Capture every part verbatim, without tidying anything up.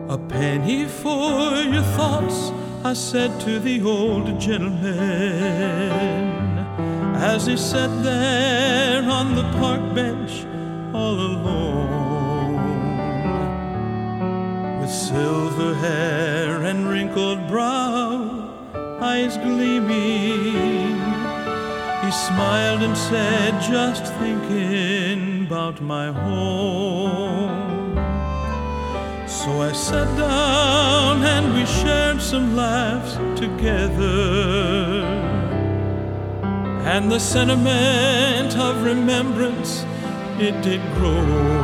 A penny for your thoughts, I said to the old gentleman, as he sat there on the park bench all alone, with silver hair and wrinkled brow, eyes gleaming. He smiled and said, just thinking about my home. So I sat down and we shared some laughs together, and the sentiment of remembrance, it did grow.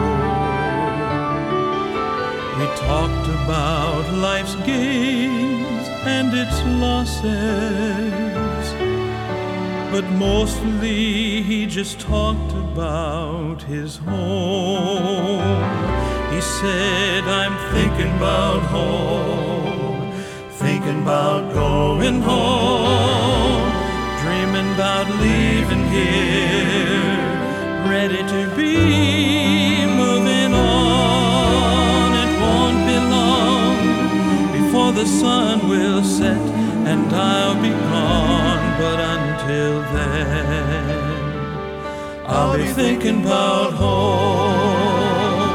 We talked about life's gains and its losses, but mostly he just talked about his home. He said, I'm thinking about home, thinking about going home, dreaming about leaving here, ready to be moving on. It won't be long before the sun will set and I'll be gone, but until then I'll be thinking about home.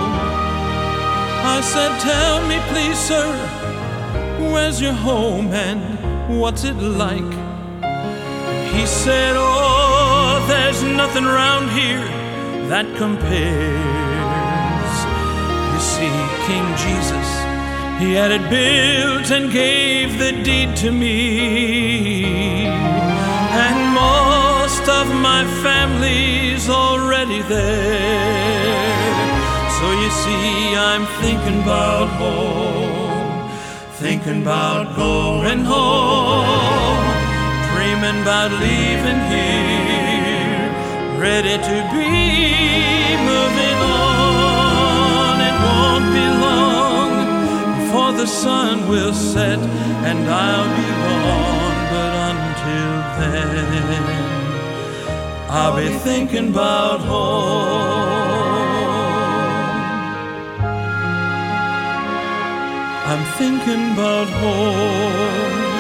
I said, tell me please, sir, where's your home and what's it like? He said, oh, there's nothing around here that compares. You see, King Jesus, he had it built and gave the deed to me, and most of my family's already there. So you see, I'm thinking about home, thinking about going home, dreaming about leaving here, ready to be moving on. It won't be long before the sun will set and I'll be gone, but until then I'll be thinking about home. I'm thinking about home.